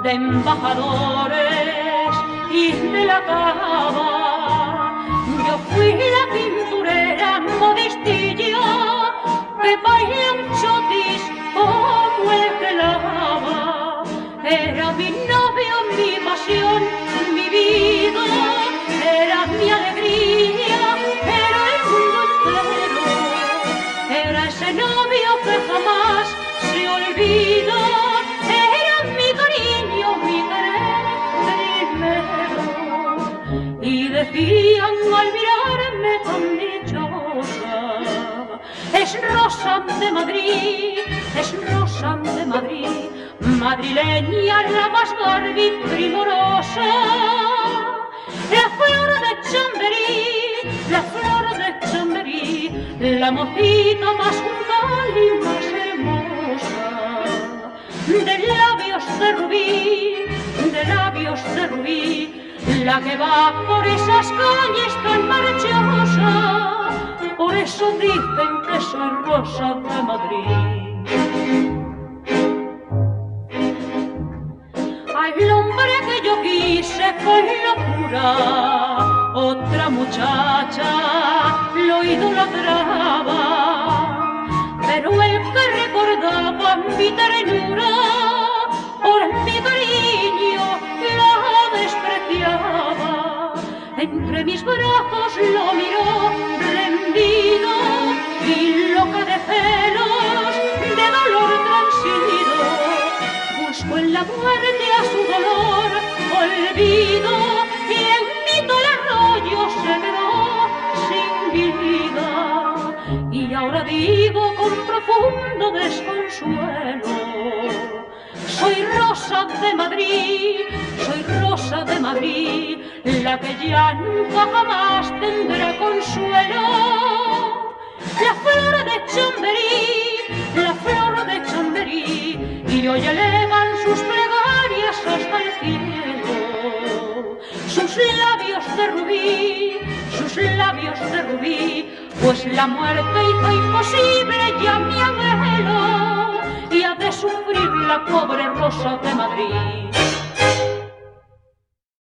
de embajadores y de la cava. Yo fui la pinturera modistilla que baila un chotis como el que lava. Era mi novio, mi pasión, mi vida, era mi alegría, era el mundo entero. Era ese novio que jamás se olvida, era mi cariño, mi querer primero. Y decían al mirarme tan dichosa, es Rosa de Madrid, es Rosa de Madrid, madrileña la más Barbie primorosa. La flor de Chamberí, la flor de Chamberí, la mocita más juncal y más hermosa. De labios de rubí, de labios de rubí, la que va por esas calles tan marchosa. Por eso dicen que soy Rosa de Madrid. Al hombre que yo quise con locura, otra muchacha lo idolatraba, pero el que recordaba mi ternura, por mi cariño la despreciaba. Entre mis brazos lo miró rendido y loca de celos, de dolor transido, buscó en la muerte a su dolor olvido, y en mito el arroyo se quedó sin vida. Y ahora digo con profundo desconsuelo, soy Rosa de Madrid, soy Rosa de Madrid, la que ya nunca jamás tendrá consuelo. La flor de Chamberí, la flor de Chamberí, y hoy elevan sus plegarias hasta el cielo. Sus labios de rubí, sus labios de rubí, pues la muerte hizo imposible ya mi anhelo, y ha de sufrir la pobre Rosa de Madrid.